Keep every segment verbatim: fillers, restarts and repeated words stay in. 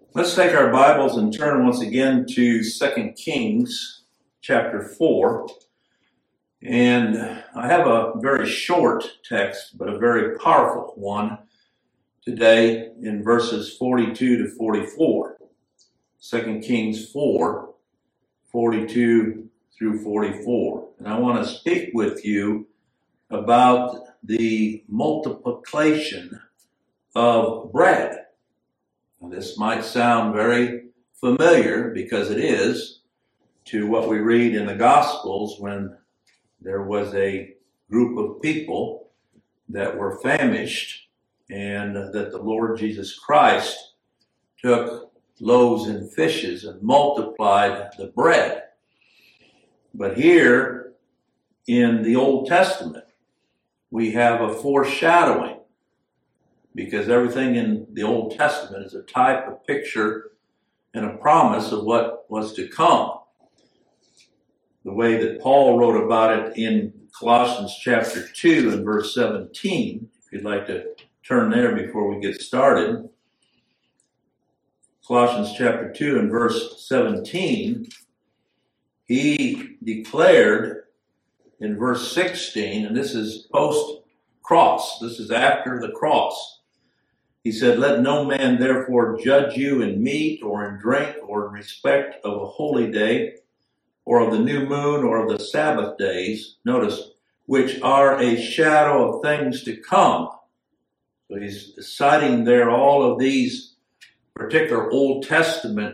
Let's take our Bibles and turn once again to Second Kings chapter four. And I have a very short text, but a very powerful one today in verses forty-two to forty-four. Second Kings four, forty-two through forty-four. And I want to speak with you about the multiplication of bread. Now, this might sound very familiar, because it is, to what we read in the Gospels when there was a group of people that were famished, and that the Lord Jesus Christ took loaves and fishes and multiplied the bread. But here in the Old Testament, we have a foreshadowing, because everything in the Old Testament is a type, a picture, and a promise of what was to come. The way that Paul wrote about it in Colossians chapter two and verse seventeen, if you'd like to turn there before we get started. Colossians chapter two and verse seventeen, he declared in verse sixteen, and this is post-cross, this is after the cross. He said, "Let no man therefore judge you in meat or in drink or in respect of a holy day or of the new moon or of the Sabbath days," notice, "which are a shadow of things to come." So he's citing there all of these particular Old Testament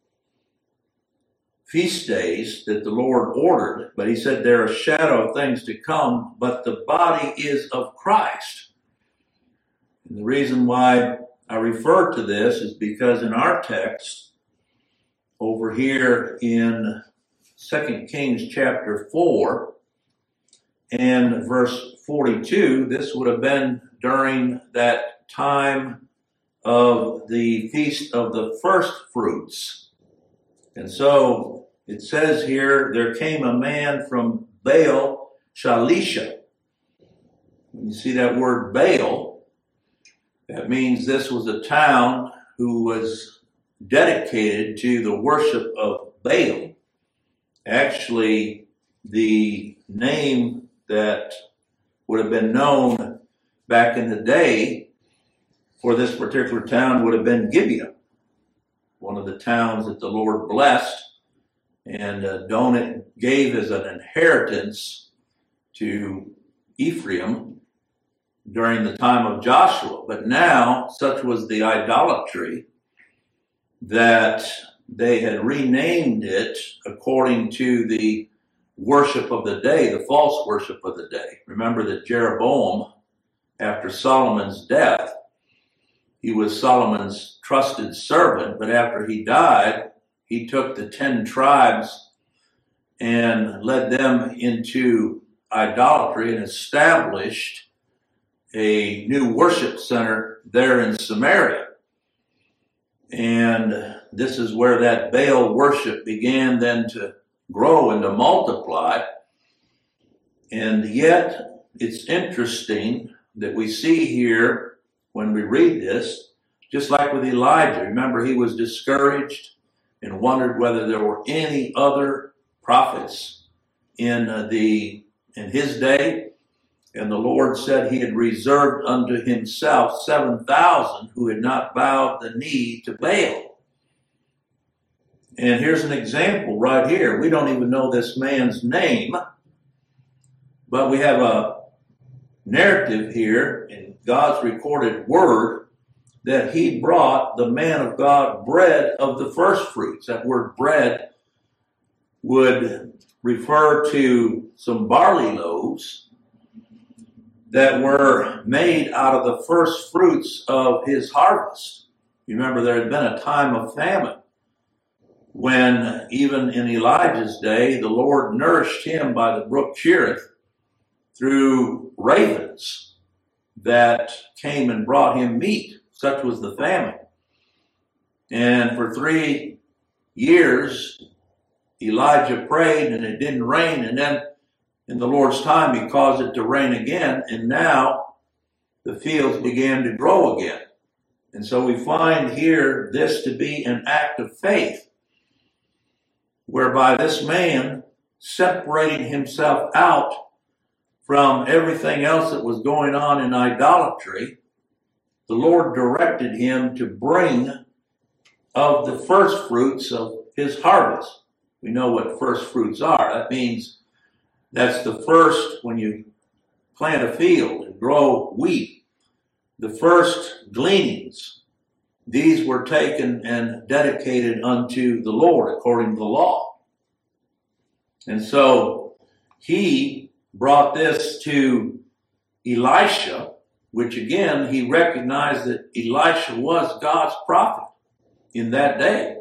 feast days that the Lord ordered, but he said they're a shadow of things to come, but the body is of Christ. And the reason why I refer to this is because in our text over here in Second Kings chapter four and verse forty-two, this would have been during that time of the Feast of the First Fruits. And so it says here, there came a man from Baal Shalisha. When you see that word Baal, that means this was a town who was dedicated to the worship of Baal. Actually, the name that would have been known back in the day for this particular town would have been Gibeah, one of the towns that the Lord blessed and uh, donated, gave as an inheritance to Ephraim during the time of Joshua. But now, such was the idolatry that they had renamed it according to the worship of the day, the false worship of the day. Remember that Jeroboam, after Solomon's death, he was Solomon's trusted servant, but after he died, he took the ten tribes and led them into idolatry and established a new worship center there in Samaria. And this is where that Baal worship began then to grow and to multiply. And yet, it's interesting that we see here when we read this, just like with Elijah. Remember, he was discouraged and wondered whether there were any other prophets in uh, the in his day. And the Lord said he had reserved unto himself seven thousand who had not bowed the knee to Baal. And here's an example right here. We don't even know this man's name, but we have a narrative here in God's recorded word that he brought the man of God bread of the first fruits. That word bread would refer to some barley loaves that were made out of the first fruits of his harvest. You remember there had been a time of famine when even in Elijah's day, the Lord nourished him by the brook Cherith through ravens that came and brought him meat. Such was the famine. And for three years, Elijah prayed and it didn't rain. And then in the Lord's time, he caused it to rain again, and now the fields began to grow again. And so we find here this to be an act of faith, whereby this man separating himself out from everything else that was going on in idolatry, the Lord directed him to bring of the first fruits of his harvest. We know what first fruits are. That means that's the first, when you plant a field and grow wheat, the first gleanings. These were taken and dedicated unto the Lord according to the law. And so he brought this to Elisha, which again, he recognized that Elisha was God's prophet in that day.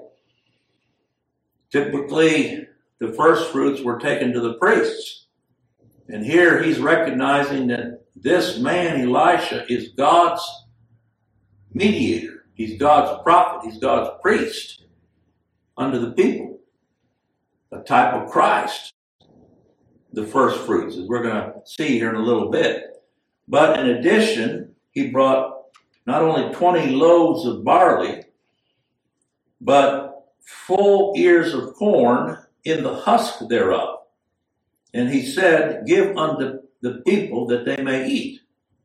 Typically, the first fruits were taken to the priests. And here he's recognizing that this man, Elisha, is God's mediator. He's God's prophet. He's God's priest unto the people. A type of Christ. The first fruits, as we're going to see here in a little bit. But in addition, he brought not only twenty loaves of barley, but full ears of corn in the husk thereof. And he said, give unto the people that they may eat.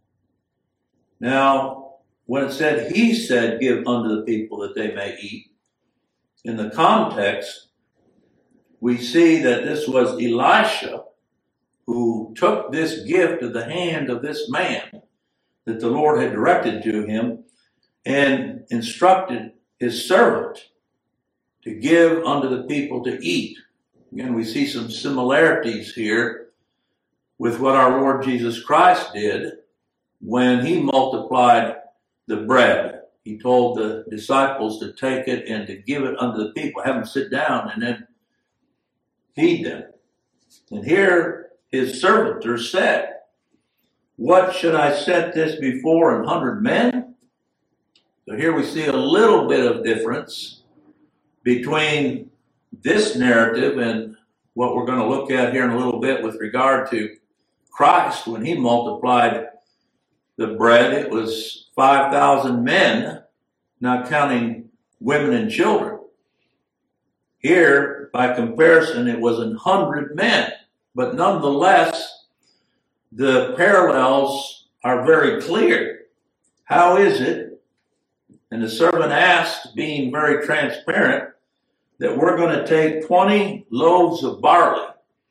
Now, when it said, he said, give unto the people that they may eat, in the context, we see that this was Elisha who took this gift to the hand of this man that the Lord had directed to him and instructed his servant to give unto the people to eat. Again, we see some similarities here with what our Lord Jesus Christ did when he multiplied the bread. He told the disciples to take it and to give it unto the people, have them sit down and then feed them. And here his servitors said, what should I set this before an hundred men? So here we see a little bit of difference between this narrative and what we're going to look at here in a little bit with regard to Christ. When he multiplied the bread, it was five thousand men, not counting women and children. Here, by comparison, it was an hundred men. But nonetheless, the parallels are very clear. How is it? And the servant asked, being very transparent, that we're going to take twenty loaves of barley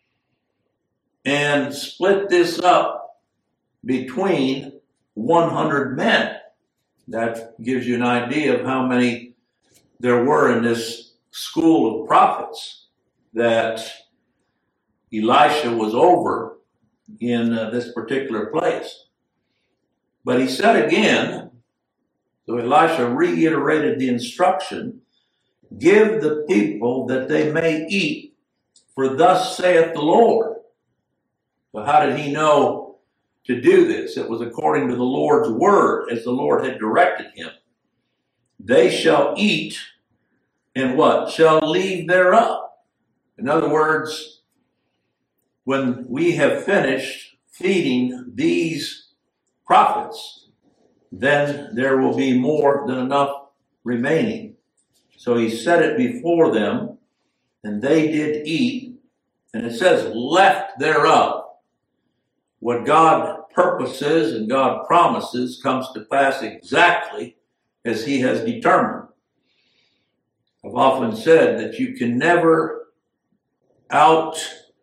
and split this up between one hundred men. That gives you an idea of how many there were in this school of prophets that Elisha was over in uh, this particular place. But he said again, so Elisha reiterated the instruction, give the people that they may eat, for thus saith the Lord. So how did he know to do this? It was according to the Lord's word, as the Lord had directed him. They shall eat, and what? Shall leave thereof. In other words, when we have finished feeding these prophets, then there will be more than enough remaining. So he set it before them, and they did eat, and it says left thereof. What God purposes and God promises comes to pass exactly as he has determined. I've often said that you can never outdo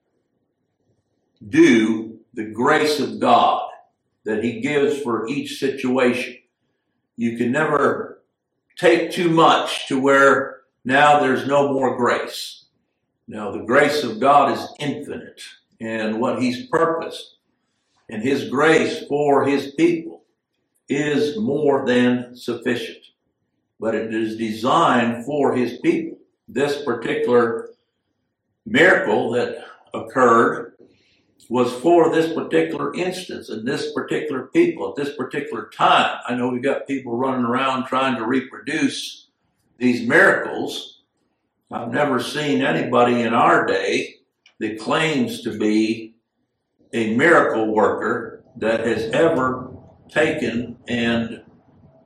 the grace of God that he gives for each situation. You can never take too much to where now there's no more grace. No, the grace of God is infinite, and what he's purposed and his grace for his people is more than sufficient. But it is designed for his people. This particular miracle that occurred was for this particular instance and this particular people at this particular time. I know we've got people running around trying to reproduce these miracles. I've never seen anybody in our day that claims to be a miracle worker that has ever taken and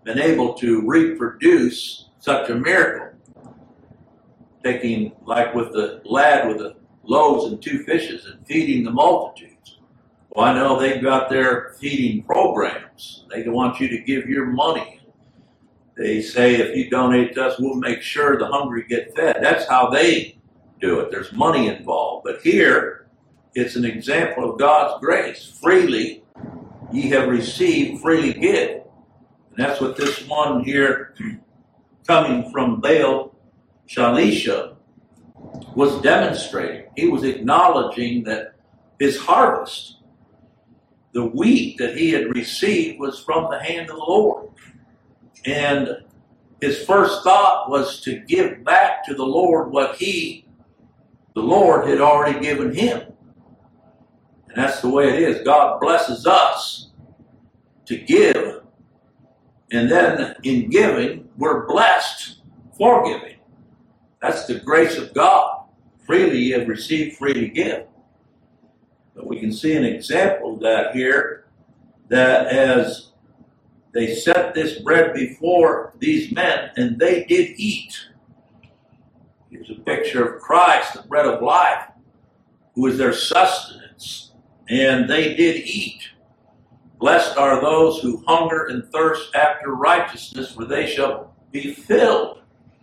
been able to reproduce such a miracle. Taking, like with the lad with the loaves and two fishes and feeding the multitudes. Well, I know they've got their feeding programs. They want you to give your money. They say if you donate to us, we'll make sure the hungry get fed. That's how they do it. There's money involved. But here, it's an example of God's grace. Freely ye have received, freely give. And that's what this one here, coming from Baal Shalisha, was demonstrating. He was acknowledging that his harvest, the wheat that he had received, was from the hand of the Lord. And his first thought was to give back to the Lord what he, the Lord, had already given him. And that's the way it is. God blesses us to give, and then in giving, we're blessed for giving. That's the grace of God. Freely you have received, freely give. But we can see an example of that here, that as they set this bread before these men, and they did eat. Here's a picture of Christ, the bread of life, who is their sustenance. And they did eat. Blessed are those who hunger and thirst after righteousness, for they shall be filled.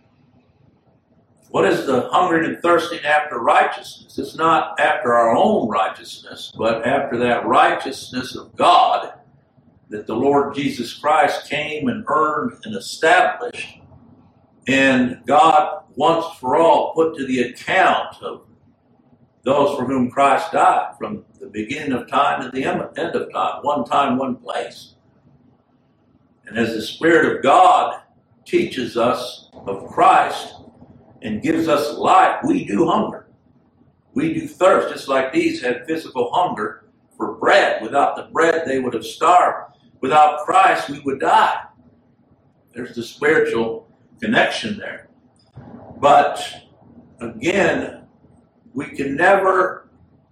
What is the hungering and thirsting after righteousness? It's not after our own righteousness, but after that righteousness of God that the Lord Jesus Christ came and earned and established. And God once for all put to the account of those for whom Christ died, from the beginning of time to the end of time, one time, one place. And as the Spirit of God teaches us of Christ and gives us life, we do hunger. We do thirst, just like these had physical hunger for bread. Without the bread, they would have starved. Without Christ, we would die. There's the spiritual connection there. But again, we can never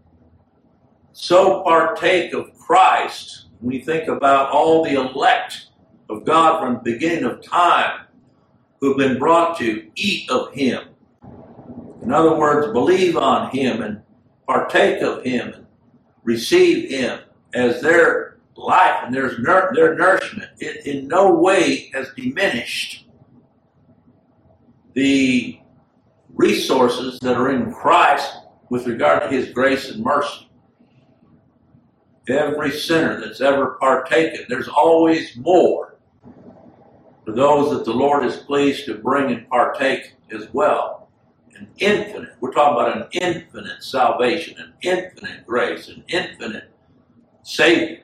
so partake of Christ. When we think about all the elect of God from the beginning of time who have been brought to eat of Him. In other words, believe on Him and partake of Him and receive Him as their life and their, their nourishment. It in no way has diminished the resources that are in Christ with regard to His grace and mercy. Every sinner that's ever partaken, there's always more for those that the Lord is pleased to bring and partake as well. An infinite, we're talking about an infinite salvation, an infinite grace, an infinite Savior.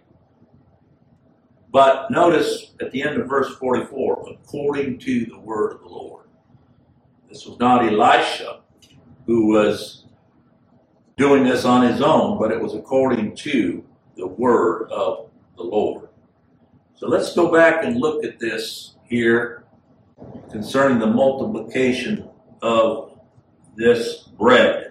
But notice at the end of verse forty-four, according to the word of the Lord. This was not Elisha who was doing this on his own, but it was according to the word of the Lord. So let's go back and look at this here concerning the multiplication of this bread.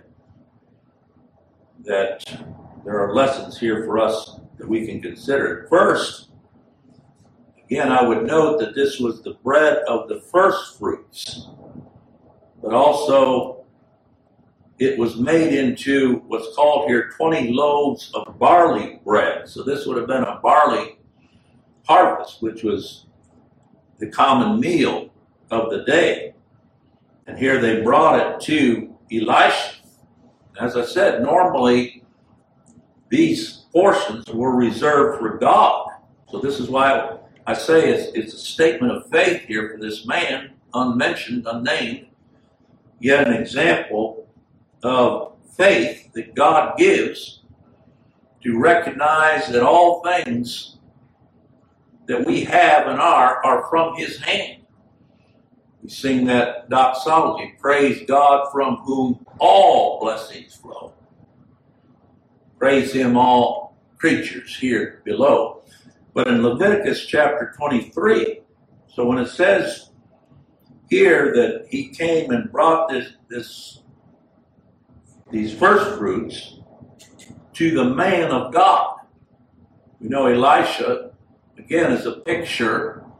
That there are lessons here for us that we can consider. First, again, I would note that this was the bread of the first fruits, but also it was made into what's called here twenty loaves of barley bread. So this would have been a barley harvest, which was the common meal of the day. And here they brought it to Elisha. As I said, normally these portions were reserved for God. So this is why I say it's, it's a statement of faith here for this man, unmentioned, unnamed, yet an example of faith that God gives to recognize that all things that we have and are are from His hand. We sing that doxology, praise God from whom all blessings flow. Praise Him, all creatures here below. But in Leviticus chapter twenty-three, so when it says here that he came and brought this, this these first fruits to the man of God. We know Elisha, again, is a picture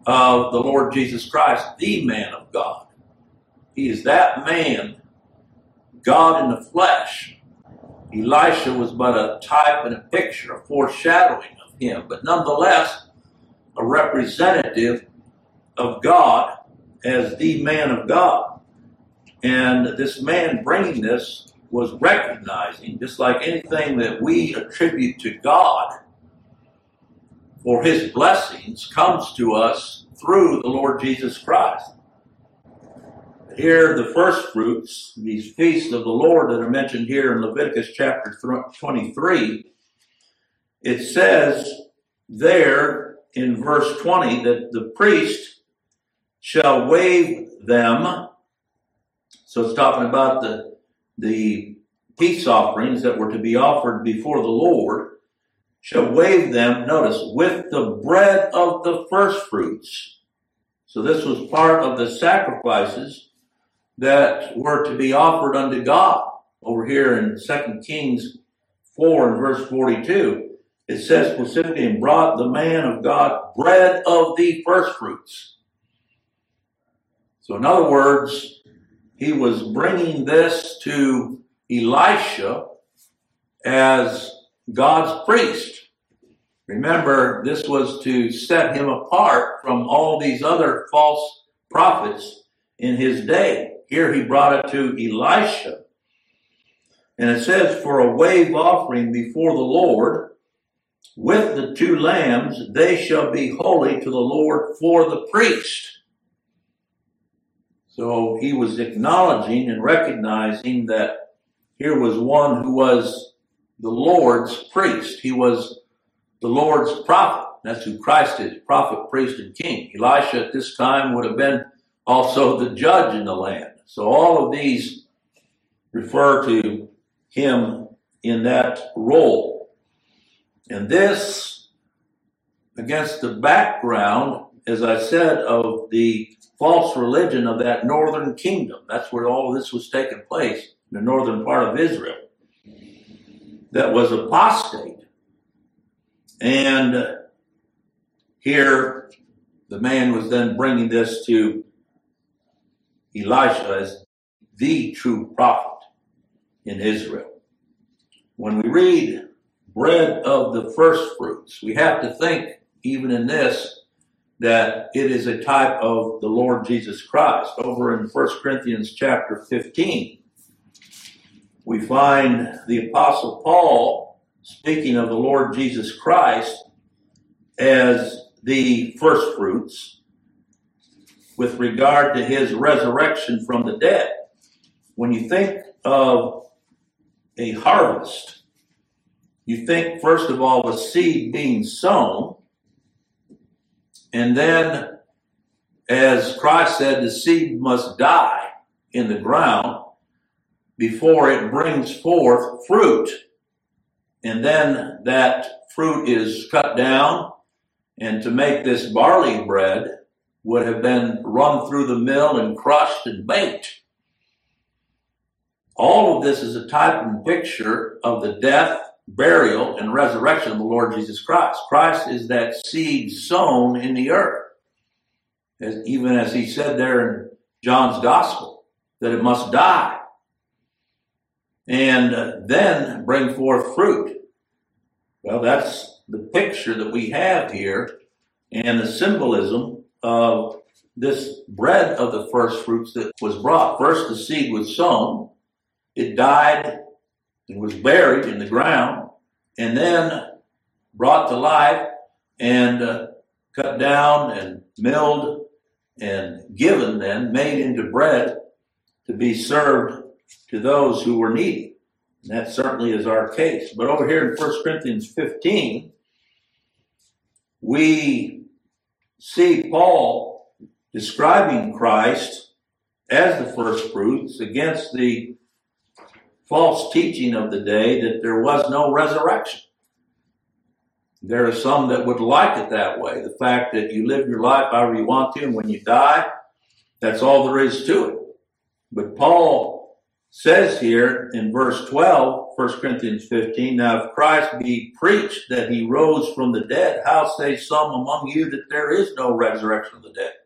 of the Lord Jesus Christ, the man of God. He is that man, God in the flesh. Elisha was but a type and a picture, a foreshadowing of him, but nonetheless a representative of God as the man of God. And this man bringing this was recognizing, just like anything that we attribute to God for his blessings comes to us through the Lord Jesus Christ. Here, the first fruits, these feasts of the Lord that are mentioned here in Leviticus chapter twenty-three, it says there in verse twenty that the priest shall wave them. So it's talking about the, the peace offerings that were to be offered before the Lord, shall wave them, notice, with the bread of the first fruits. So this was part of the sacrifices that were to be offered unto God. Over here in Second Kings four and verse forty-two, it says specifically, and brought the man of God bread of the first fruits. So in other words, he was bringing this to Elisha as God's priest. Remember, this was to set him apart from all these other false prophets in his day. Here he brought it to Elisha. And it says, for a wave offering before the Lord, with the two lambs, they shall be holy to the Lord for the priest. So he was acknowledging and recognizing that here was one who was the Lord's priest. He was the Lord's prophet. That's who Christ is, prophet, priest, and king. Elisha at this time would have been also the judge in the land. So all of these refer to him in that role. And this, against the background, as I said, of the false religion of that northern kingdom. That's where all of this was taking place, in the northern part of Israel, that was apostate. And here the man was then bringing this to Elisha as the true prophet in Israel. When we read bread of the first fruits, we have to think, even in this, that it is a type of the Lord Jesus Christ. Over in First Corinthians chapter fifteen, we find the Apostle Paul speaking of the Lord Jesus Christ as the first fruits with regard to his resurrection from the dead. When you think of a harvest, you think, first of all, the seed being sown, and then, as Christ said, the seed must die in the ground before it brings forth fruit. And then that fruit is cut down, and to make this barley bread would have been run through the mill and crushed and baked. All of this is a type and picture of the death, burial, and resurrection of the Lord Jesus Christ. Christ is that seed sown in the earth, as, even as he said there in John's Gospel, that it must die and uh, then bring forth fruit. Well, that's the picture that we have here, and the symbolism of this bread of the first fruits that was brought. First, the seed was sown, it died and was buried in the ground, and then brought to life and uh, cut down and milled and given then, made into bread to be served to those who were needy. And that certainly is our case. But over here in First Corinthians fifteen, we see Paul describing Christ as the first fruits against the false teaching of the day that there was no resurrection. There are some that would like it that way. The fact that you live your life however you want to, and when you die, that's all there is to it. But Paul says here in verse twelve, First Corinthians fifteen, now if Christ be preached that he rose from the dead, how say some among you that there is no resurrection of the dead?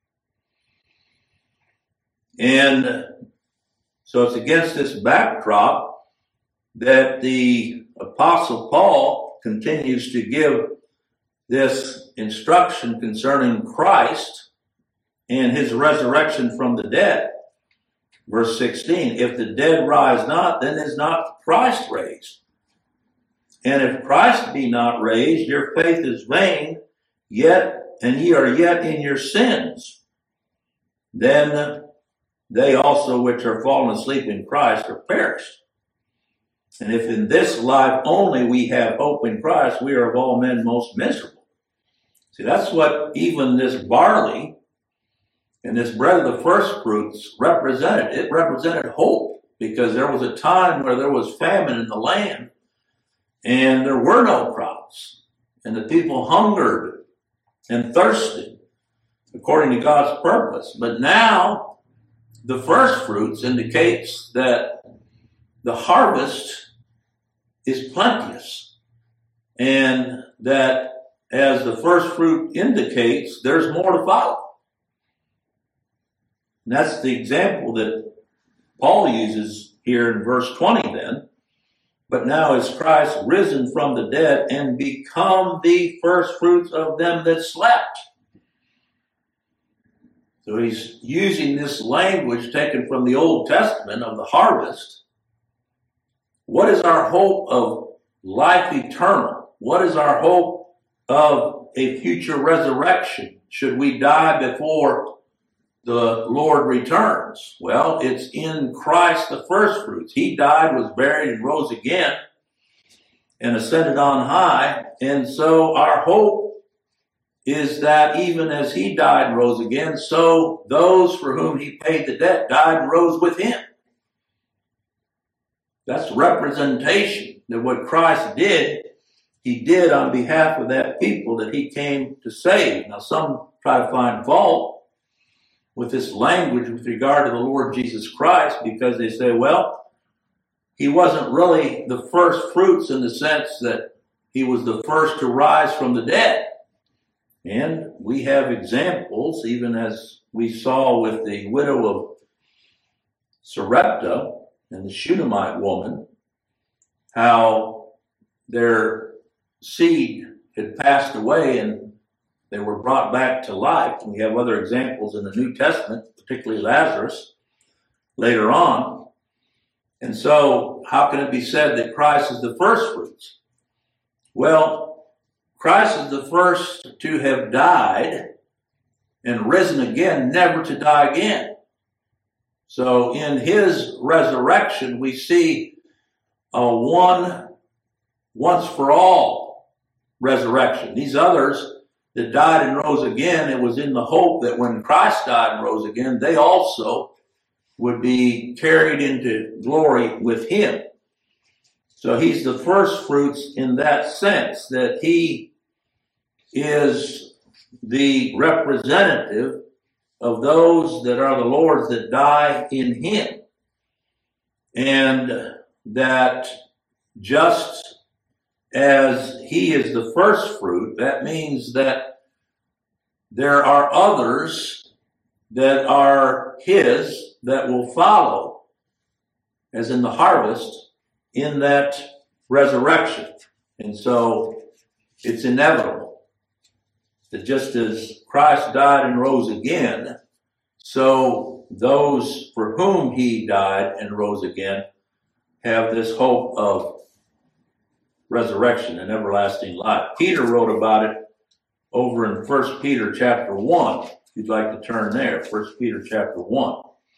And so it's against this backdrop that the Apostle Paul continues to give this instruction concerning Christ and his resurrection from the dead. Verse sixteen, if the dead rise not, then is not Christ raised. And if Christ be not raised, your faith is vain, yet, and ye are yet in your sins. Then they also which are fallen asleep in Christ are perished. And if in this life only we have hope in Christ, we are of all men most miserable. See, that's what even this barley and this bread of the first fruits represented. It represented hope, because there was a time where there was famine in the land and there were no crops, and the people hungered and thirsted according to God's purpose. But now the first fruits indicates that the harvest is plenteous, and that as the first fruit indicates, there's more to follow. And that's the example that Paul uses here in verse twenty then. But now is Christ risen from the dead and become the first fruits of them that slept. So he's using this language taken from the Old Testament of the harvest. What is our hope of life eternal? What is our hope of a future resurrection should we die before the Lord returns? Well, it's in Christ the first fruits. He died, was buried, and rose again, and ascended on high. And so our hope is that even as he died and rose again, so those for whom he paid the debt died and rose with him. That's representation that what Christ did, he did on behalf of that people that he came to save. Now, some try to find fault with this language with regard to the Lord Jesus Christ, because they say, well, he wasn't really the first fruits in the sense that he was the first to rise from the dead. And we have examples, even as we saw with the widow of Sarepta and the Shunammite woman, how their seed had passed away and they were brought back to life. And we have other examples in the New Testament, particularly Lazarus, later on. And so how can it be said that Christ is the first fruits? Well, Christ is the first to have died and risen again, never to die again. So in his resurrection, we see a one, once for all resurrection. These others that died and rose again, it was in the hope that when Christ died and rose again, they also would be carried into glory with him. So he's the first fruits in that sense, that he is the representative of those that are the Lord's that die in him. And that just as he is the first fruit, that means that there are others that are his that will follow, as in the harvest, in that resurrection. And so it's inevitable that just as Christ died and rose again, so those for whom he died and rose again have this hope of resurrection and everlasting life. Peter wrote about it over in First Peter chapter one. If you'd like to turn there, First Peter chapter one.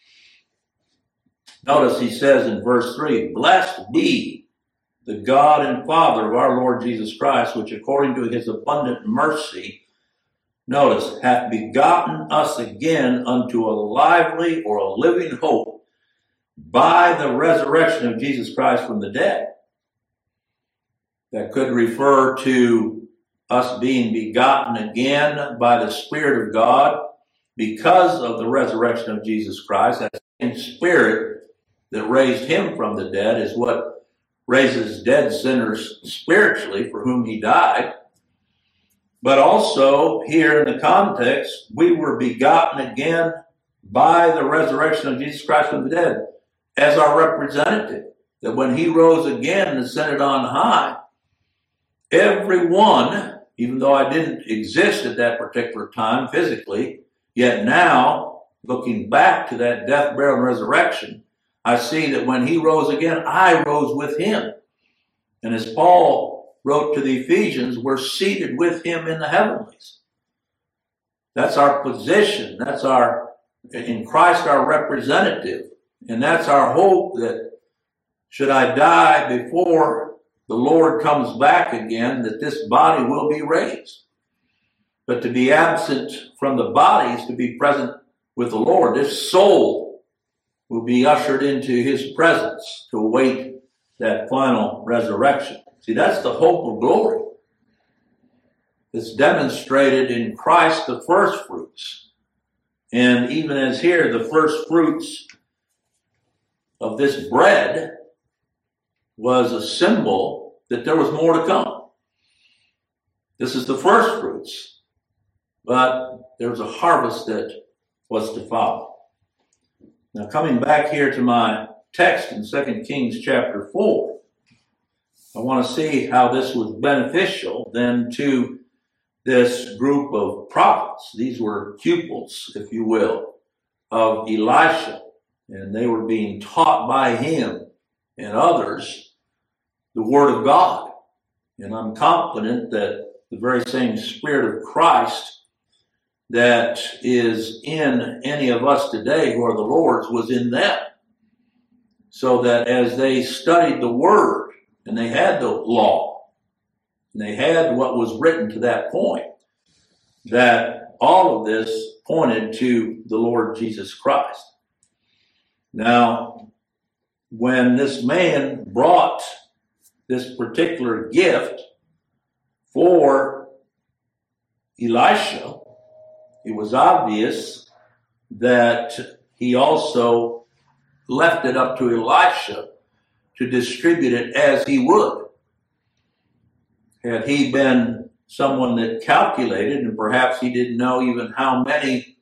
Notice he says in verse three, blessed be the God and Father of our Lord Jesus Christ, which according to his abundant mercy, notice, hath begotten us again unto a lively or a living hope by the resurrection of Jesus Christ from the dead. That could refer to us being begotten again by the Spirit of God because of the resurrection of Jesus Christ. That same Spirit that raised him from the dead is what raises dead sinners spiritually for whom he died. But also here in the context, we were begotten again by the resurrection of Jesus Christ from the dead as our representative. That when he rose again and ascended on high, everyone, even though I didn't exist at that particular time physically, yet now, looking back to that death, burial, and resurrection, I see that when he rose again, I rose with him. And as Paul wrote to the Ephesians, we're seated with him in the heavenlies. That's our position. That's our, in Christ, our representative. And that's our hope that should I die before the Lord comes back again, that this body will be raised. But to be absent from the body is to be present with the Lord. This soul will be ushered into his presence to await that final resurrection. See, that's the hope of glory. It's demonstrated in Christ, the first fruits. And even as here, the first fruits of this bread was a symbol that there was more to come. This is the first fruits, but there was a harvest that was to follow. Now, coming back here to my text in Second Kings chapter four, I want to see how this was beneficial then to this group of prophets. These were pupils, if you will, of Elisha, and they were being taught by him and others the Word of God. And I'm confident that the very same Spirit of Christ that is in any of us today who are the Lord's was in them. So that as they studied the Word, and they had the law, and they had what was written to that point, that all of this pointed to the Lord Jesus Christ. Now, when this man brought this particular gift for Elisha, it was obvious that he also left it up to Elisha to distribute it as he would. Had he been someone that calculated, and perhaps he didn't know even how many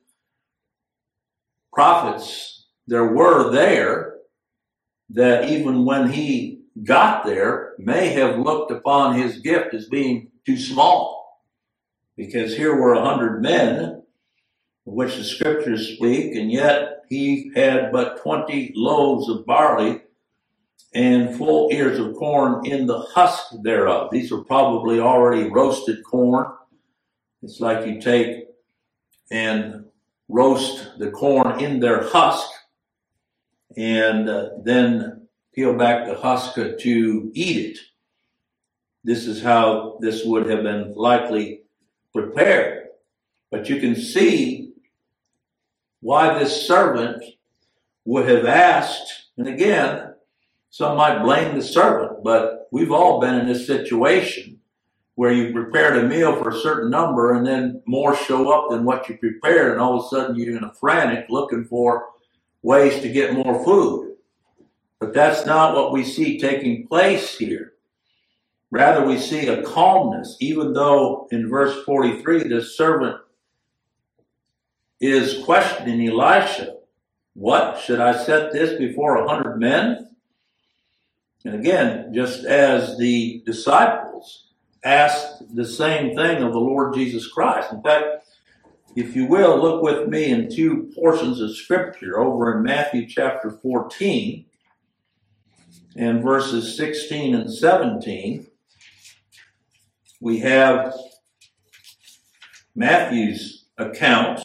prophets there were there, that even when he got there, may have looked upon his gift as being too small. Because here were a hundred men, of which the scriptures speak, and yet he had but twenty loaves of barley and full ears of corn in the husk thereof. These were probably already roasted corn. It's like you take and roast the corn in their husk and uh, then peel back the husk to eat it. This is how this would have been likely prepared. But you can see why this servant would have asked, and again, some might blame the servant, but we've all been in this situation where you prepared a meal for a certain number and then more show up than what you prepared, and all of a sudden you're in a frantic looking for ways to get more food. But that's not what we see taking place here. Rather, we see a calmness, even though in verse forty-three, the servant is questioning Elisha. What? Should I set this before a hundred men? And again, just as the disciples asked the same thing of the Lord Jesus Christ. In fact, if you will, look with me in two portions of scripture over in Matthew chapter fourteen and verses sixteen and seventeen. We have Matthew's account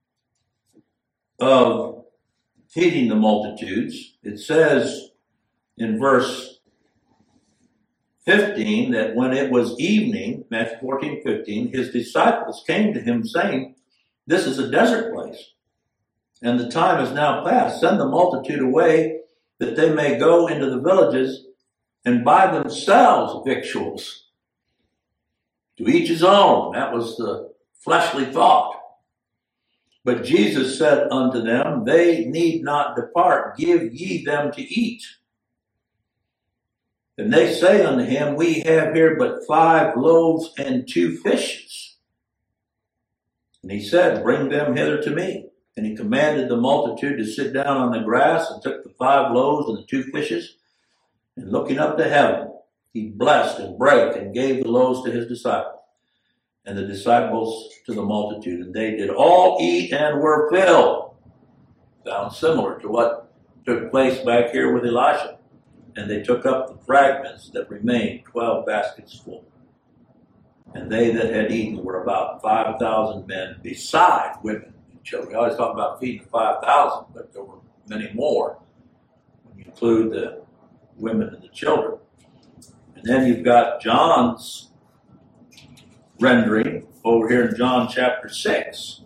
of feeding the multitudes. It says in verse fifteen that when it was evening, Matthew fourteen, fifteen, his disciples came to him saying, "This is a desert place, and the time is now past. Send the multitude away that they may go into the villages and buy themselves victuals." To each his own. That was the fleshly thought. But Jesus said unto them, "They need not depart. Give ye them to eat." And they say unto him, We have here but five loaves and two fishes. And he said, Bring them hither to me. And he commanded the multitude to sit down on the grass, and took the five loaves and the two fishes, and looking up to heaven, he blessed and brake and gave the loaves to his disciples, and the disciples to the multitude. And they did all eat and were filled. Sounds similar to what took place back here with Elisha. And they took up the fragments that remained, twelve baskets full. And they that had eaten were about five thousand men, besides women and children. We always talk about feeding the five thousand, but there were many more when you include the women and the children. And then you've got John's rendering over here in John chapter six.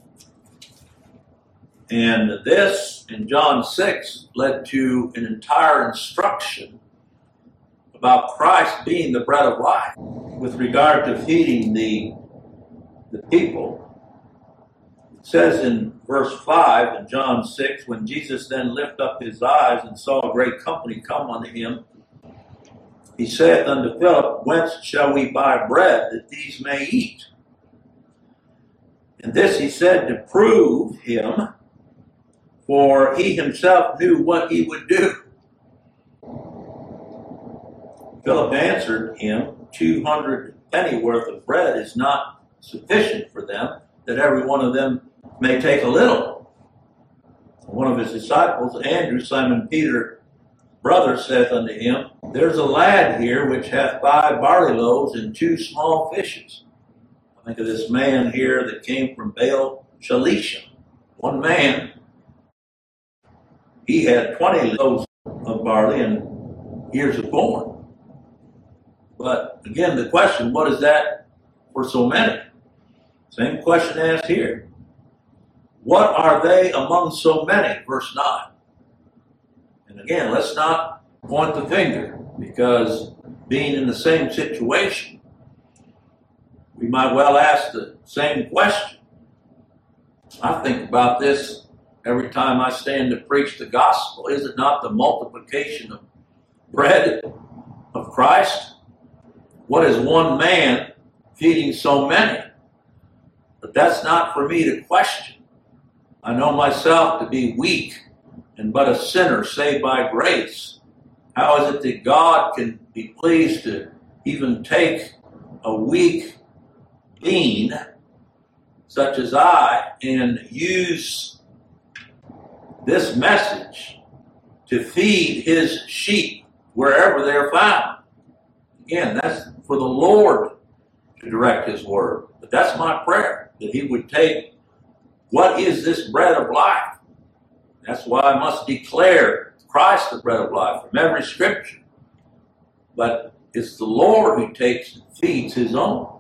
And this, in John six, led to an entire instruction about Christ being the bread of life. With regard to feeding the, the people, it says in verse five in John six, When Jesus then lifted up his eyes and saw a great company come unto him, he saith unto Philip, Whence shall we buy bread that these may eat? And this he said to prove him, for he himself knew what he would do. Philip answered him, Two hundred penny worth of bread is not sufficient for them, that every one of them may take a little. One of his disciples, Andrew, Simon Peter's brother, saith unto him, There's a lad here which hath five barley loaves and two small fishes. I think of this man here that came from Baal Shalisha. One man, he had twenty loaves of barley and ears of corn. But again, the question, what is that for so many? Same question asked here. What are they among so many? Verse nine. And again, let's not point the finger, because being in the same situation, we might well ask the same question. I think about this every time I stand to preach the gospel. Is it not the multiplication of bread of Christ? What is one man feeding so many? But that's not for me to question. I know myself to be weak and but a sinner saved by grace. How is it that God can be pleased to even take a weak being such as I and use this message to feed his sheep wherever they're found? Again, that's for the Lord to direct his word. But that's my prayer, that he would take what is this bread of life. That's why I must declare Christ the bread of life from every scripture. But it's the Lord who takes and feeds his own.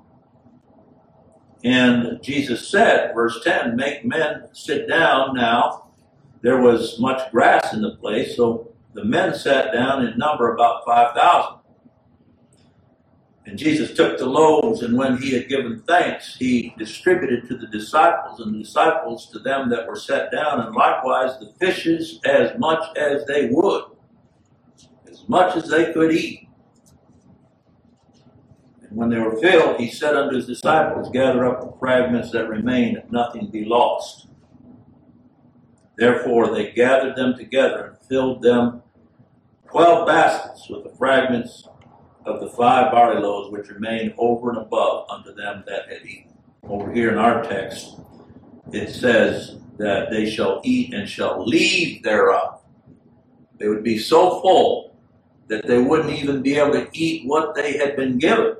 And Jesus said, verse ten, Make men sit down now. There was much grass in the place, so the men sat down in number about five thousand. And Jesus took the loaves, and when he had given thanks, he distributed to the disciples, and the disciples to them that were set down, and likewise the fishes as much as they would, as much as they could eat. And when they were filled, he said unto his disciples, Gather up the fragments that remain, that nothing be lost. Therefore they gathered them together and filled them twelve baskets with the fragments of the five barley loaves which remained over and above unto them that had eaten. Over here in our text, it says that they shall eat and shall leave thereof. They would be so full that they wouldn't even be able to eat what they had been given.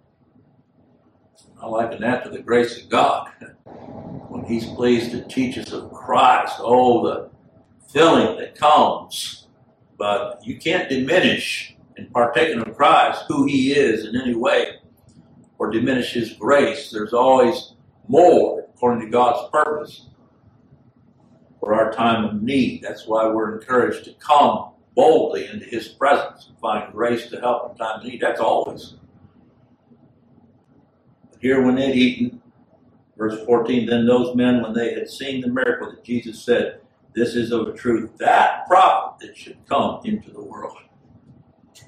I liken that to the grace of God. When he's pleased to teach us of Christ, oh, the filling that comes. But you can't diminish in partaking of Christ who he is in any way, or diminish his grace. There's always more according to God's purpose for our time of need. That's why we're encouraged to come boldly into his presence and find grace to help in time of need. That's always. But here when they'd eaten, verse fourteen, Then those men, when they had seen the miracle that Jesus said, This is of a truth that prophet that should come into the world.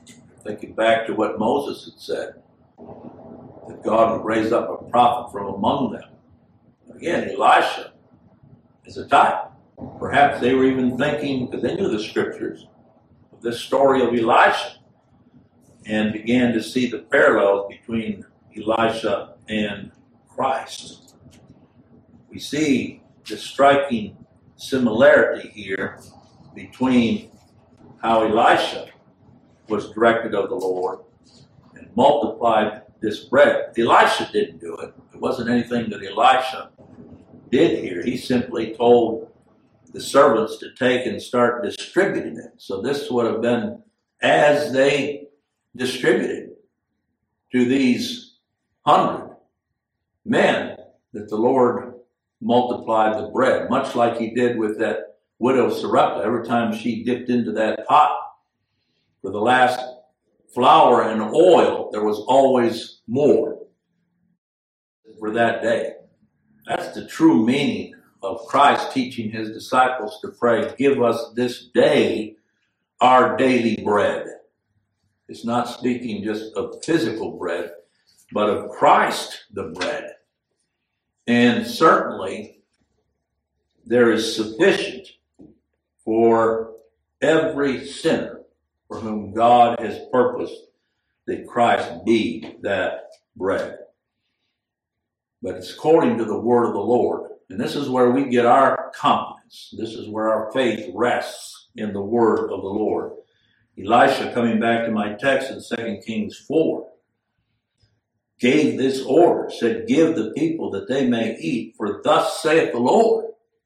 Thinking back to what Moses had said, that God would raise up a prophet from among them. Again, Elisha is a type. Perhaps they were even thinking, because they knew the scriptures, of this story of Elisha, and began to see the parallels between Elisha and Christ. We see the striking similarity here between how Elisha was directed of the Lord and multiplied this bread. Elisha didn't do it. It wasn't anything that Elisha did here. He simply told the servants to take and start distributing it. So this would have been as they distributed to these hundred men that the Lord multiplied the bread, much like he did with that widow Sarepta. Every time she dipped into that pot for the last flour and oil, there was always more for that day. That's the true meaning of Christ teaching his disciples to pray, give us this day our daily bread. It's not speaking just of physical bread, but of Christ, the bread. And certainly there is sufficient for every sinner for whom God has purposed that Christ be that bread. But it's according to the word of the Lord. And this is where we get our confidence. This is where our faith rests in the word of the Lord. Elisha, coming back to my text in Second Kings four, gave this order, said, give the people that they may eat, for thus saith the Lord.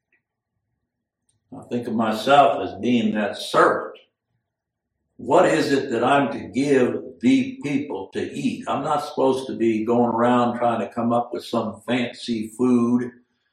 I think of myself as being that servant. What is it that I'm to give the people to eat? I'm not supposed to be going around trying to come up with some fancy food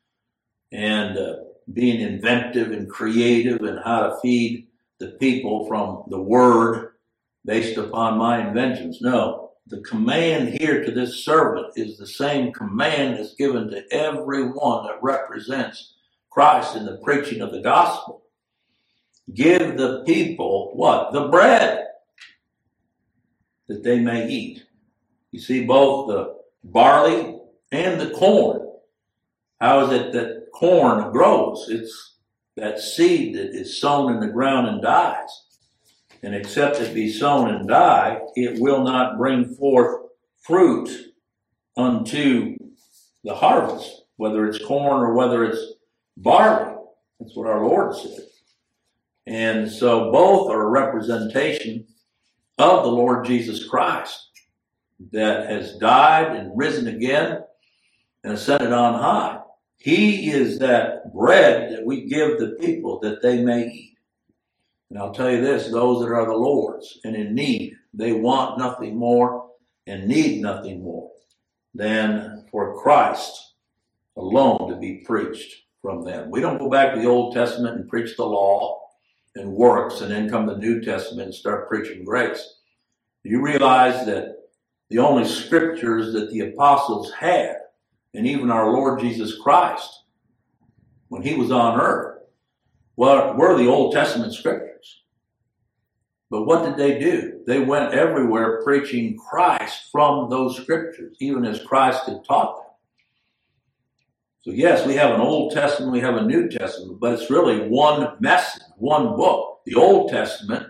and uh, being inventive and creative and how to feed the people from the word based upon my inventions. No, the command here to this servant is the same command that's given to everyone that represents Christ in the preaching of the gospel. Give the people what? The bread that they may eat. You see, both the barley and the corn. How is it that corn grows? It's that seed that is sown in the ground and dies. And except it be sown and die, it will not bring forth fruit unto the harvest, whether it's corn or whether it's barley. That's what our Lord said. And so both are a representation of the Lord Jesus Christ that has died and risen again and ascended on high. He is that bread that we give the people that they may eat. And I'll tell you this, those that are the Lord's and in need, they want nothing more and need nothing more than for Christ alone to be preached from them. We don't go back to the Old Testament and preach the law and works and then come to the New Testament and start preaching grace. Do you realize that the only scriptures that the apostles had, and even our Lord Jesus Christ, when he was on earth, well, were the Old Testament scriptures? But what did they do? They went everywhere preaching Christ from those scriptures, even as Christ had taught them. So yes, we have an Old Testament, we have a New Testament, but it's really one message, one book. The Old Testament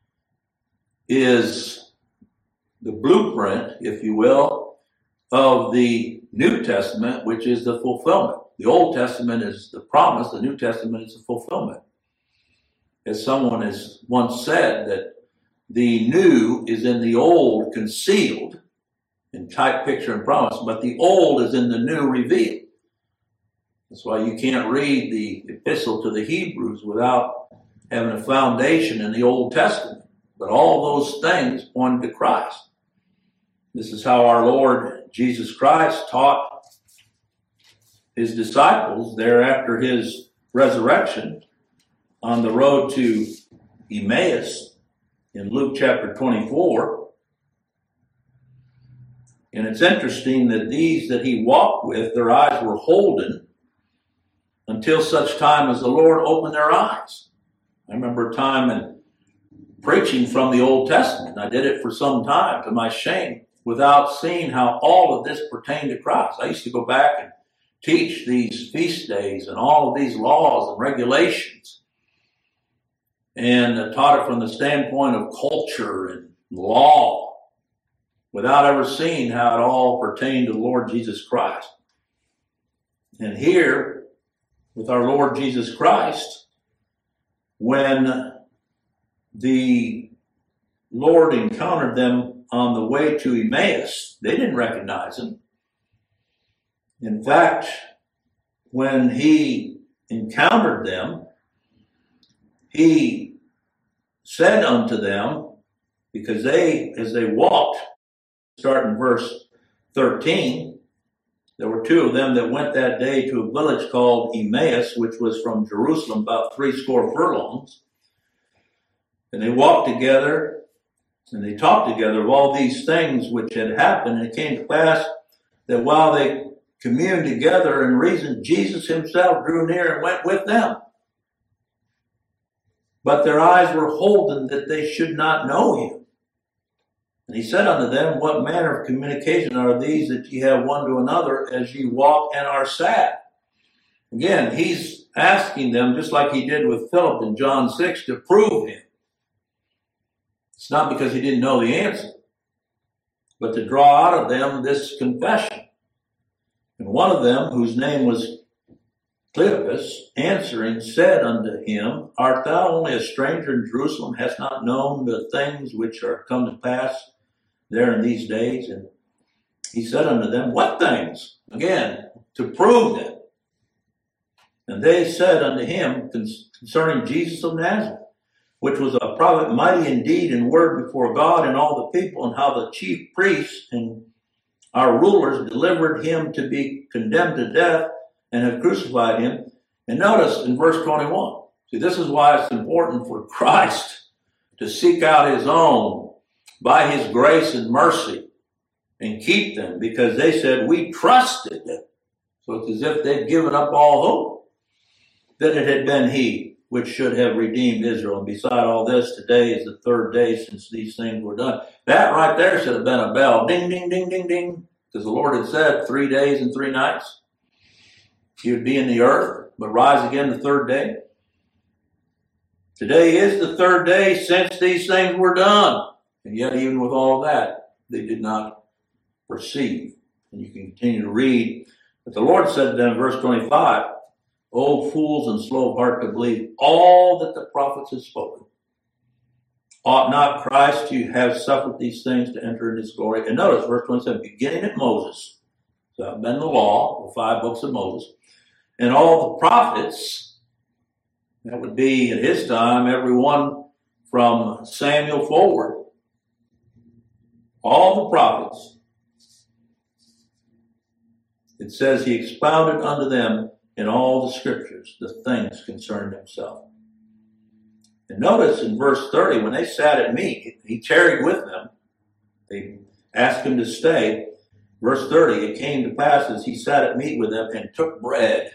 is the blueprint, if you will, of the New Testament, which is the fulfillment. The Old Testament is the promise, the New Testament is the fulfillment. As someone has once said, that the new is in the old concealed, in type, picture, and promise, but the old is in the new revealed. That's why you can't read the epistle to the Hebrews without having a foundation in the Old Testament. But all those things point to Christ. This is how our Lord Jesus Christ taught his disciples there after his resurrection on the road to Emmaus in Luke chapter twenty-four. And it's interesting that these that he walked with, their eyes were holden until such time as the Lord opened their eyes. I remember a time in preaching from the Old Testament. I did it for some time to my shame without seeing how all of this pertained to Christ. I used to go back and teach these feast days and all of these laws and regulations, and I taught it from the standpoint of culture and law without ever seeing how it all pertained to the Lord Jesus Christ. And here, with our Lord Jesus Christ, when the Lord encountered them on the way to Emmaus, they didn't recognize him. In fact, when he encountered them, he said unto them, because they, as they walked, start in verse thirteen, there were two of them that went that day to a village called Emmaus, which was from Jerusalem about three score furlongs. And they walked together and they talked together of all these things which had happened. And it came to pass that while they communed together and reasoned, Jesus himself drew near and went with them. But their eyes were holden that they should not know him. And he said unto them, what manner of communication are these that ye have one to another as ye walk and are sad? Again, he's asking them, just like he did with Philip in John six, to prove him. It's not because he didn't know the answer, but to draw out of them this confession. And one of them, whose name was Cleopas, answering, said unto him, art thou only a stranger in Jerusalem, hast not known the things which are come to pass there in these days? And he said unto them, what things? Again, to prove them. And they said unto him concerning Jesus of Nazareth, which was a prophet mighty in deed and word before God and all the people, and how the chief priests and our rulers delivered him to be condemned to death and have crucified him. And notice in verse twenty-one, see, this is why it's important for Christ to seek out his own by his grace and mercy and keep them, because they said, we trusted them. So it's as if they'd given up all hope that it had been he which should have redeemed Israel. And beside all this, today is the third day since these things were done. That right there should have been a bell. Ding, ding, ding, ding, ding. Because the Lord had said three days and three nights he would be in the earth, but rise again the third day. Today is the third day since these things were done. And yet, even with all that, they did not perceive. And you can continue to read. But the Lord said to them, verse twenty-five, O fools and slow of heart to believe all that the prophets have spoken. Ought not Christ to have suffered these things to enter in his glory? And notice verse twenty-seven, beginning at Moses. So that been the law, the five books of Moses. And all the prophets, that would be at his time, everyone from Samuel forward. All the prophets. It says he expounded unto them in all the scriptures the things concerning himself. And notice in verse thirty, when they sat at meat, he tarried with them. They asked him to stay. Verse thirty, it came to pass as he sat at meat with them and took bread.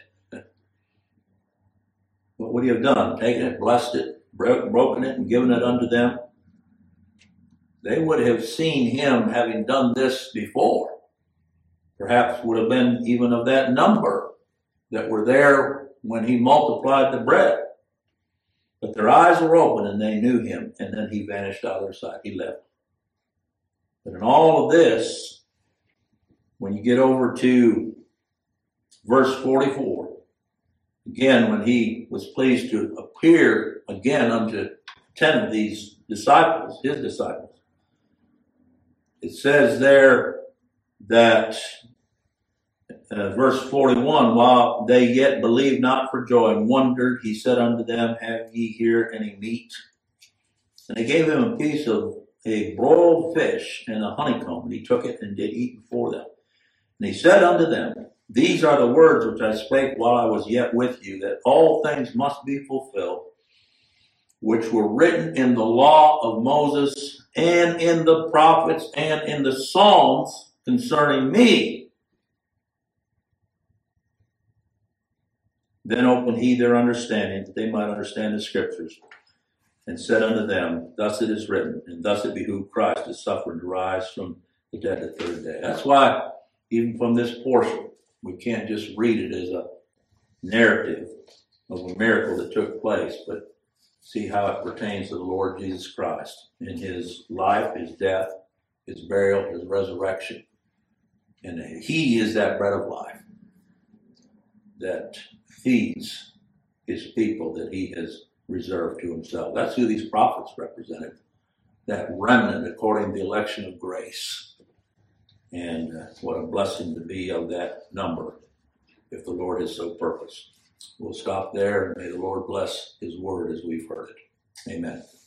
What would he have done? Taken it, blessed it, broken it, and given it unto them? They would have seen him having done this before. Perhaps would have been even of that number that were there when he multiplied the bread. But their eyes were open and they knew him, and then he vanished out of their sight. He left. But in all of this, when you get over to verse forty-four, again, when he was pleased to appear again unto ten of these disciples, his disciples, it says there that uh, verse forty-one, while they yet believed not for joy and wondered, he said unto them, have ye here any meat? And they gave him a piece of a broiled fish and a honeycomb, and he took it and did eat before them. And he said unto them, these are the words which I spake while I was yet with you, that all things must be fulfilled, which were written in the law of Moses and in the prophets and in the Psalms concerning me. Then opened he their understanding, that they might understand the scriptures. and said unto them, Thus it is written, and thus it behooved Christ to suffer and to rise from the dead the third day. That's why, even from this portion, we can't just read it as a narrative of a miracle that took place, but see how it pertains to the Lord Jesus Christ in his life, his death, his burial, his resurrection. And he is that bread of life that feeds his people that he has reserved to himself. That's who these prophets represented, that remnant according to the election of grace. And uh, what a blessing to be of that number if the Lord has so purposed. We'll stop there, and may the Lord bless his word as we've heard it. Amen.